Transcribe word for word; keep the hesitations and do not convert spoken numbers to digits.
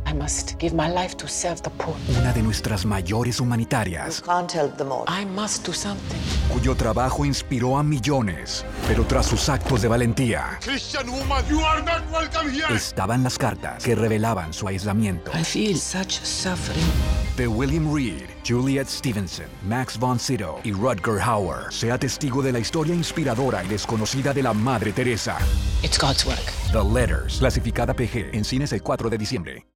I must give my life to serve the poor. Una de nuestras mayores humanitarias. You can't help them all. I must do something. Cuyo trabajo inspiró a millones, pero tras sus actos de valentía, Christian woman, you are not welcome here. estaban las cartas que revelaban su aislamiento. I feel such suffering. De William Reed, Juliet Stevenson, Max von Sydow y Rutger Hauer. Sea testigo de la historia inspiradora y desconocida de la Madre Teresa. It's God's work. The Letters, clasificada P G, en cines el cuatro de diciembre.